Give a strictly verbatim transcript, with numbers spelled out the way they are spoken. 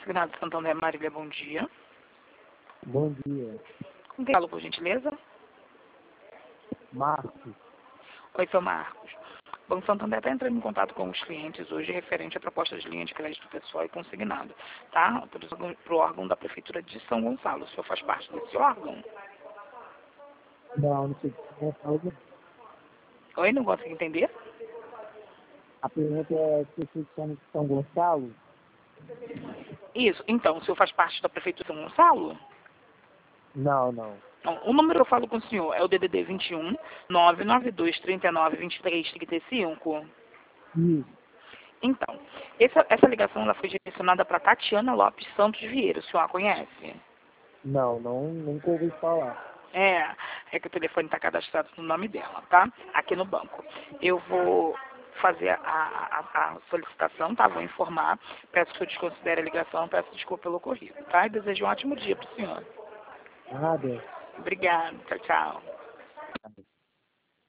Consignado Santander, Marília, bom dia. Bom dia. Com quem falo, por gentileza? Marcos. Oi, seu Marcos. O Banco Santander está entrando em contato com os clientes hoje referente à proposta de linha de crédito pessoal e consignado, tá? Para o órgão da Prefeitura de São Gonçalo. O senhor faz parte desse órgão? Não, não sei o que você fala. Oi, não consigo entender? A pergunta é se vocês são de São Gonçalo? Isso. Então, o senhor faz parte da Prefeitura de São Gonçalo? Não, não. Então, o número que eu falo com o senhor é o D D D vinte e um, nove nove dois, trinta e nove, vinte e três, trinta e cinco? Isso. Então, essa, essa ligação ela foi direcionada para Tatiana Lopes Santos Vieira. O senhor a conhece? Não, não, nunca ouvi falar. É, é que o telefone está cadastrado no nome dela, tá? Aqui no banco. Eu vou fazer a, a, a solicitação, tá? Vou informar. Peço que eu desconsidere a ligação, peço desculpa pelo ocorrido, tá? E desejo um ótimo dia para o senhor. Nada. Obrigada. Tchau, tchau.